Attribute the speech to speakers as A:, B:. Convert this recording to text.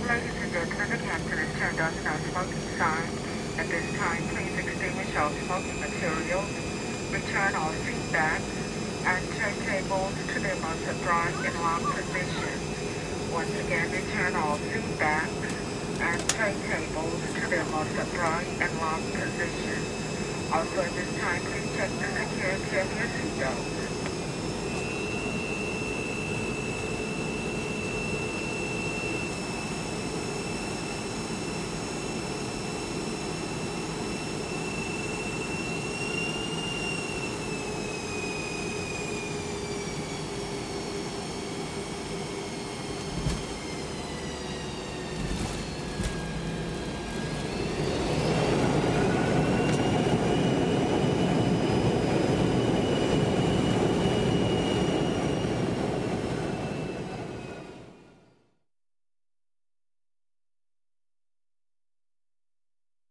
A: Ladies and gentlemen, the captain has turned on the no smoking sign. At this time, please extinguish all smoking materials, return all seat backs and turntables to their most upright and locked position. Once again, return all seat backs and turntables to their most upright and locked position. Also at this time, please check the security of your seatbelt.